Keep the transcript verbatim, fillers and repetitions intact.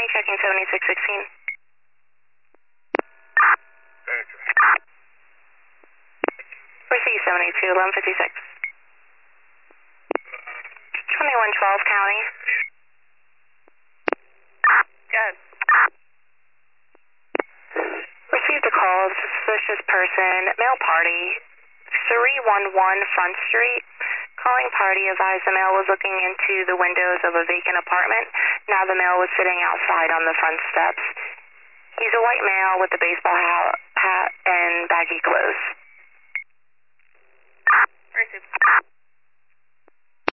County, checking seventy-six sixteen. Receive seventy-two, eleven fifty-six. twenty-one twelve County. Good. Received a call of suspicious person, male party, three one one Front Street. Calling party advised the male was looking into the windows of a vacant apartment. Now the male was sitting outside on the front steps. He's a white male with a baseball hat, hat and baggy clothes. Received.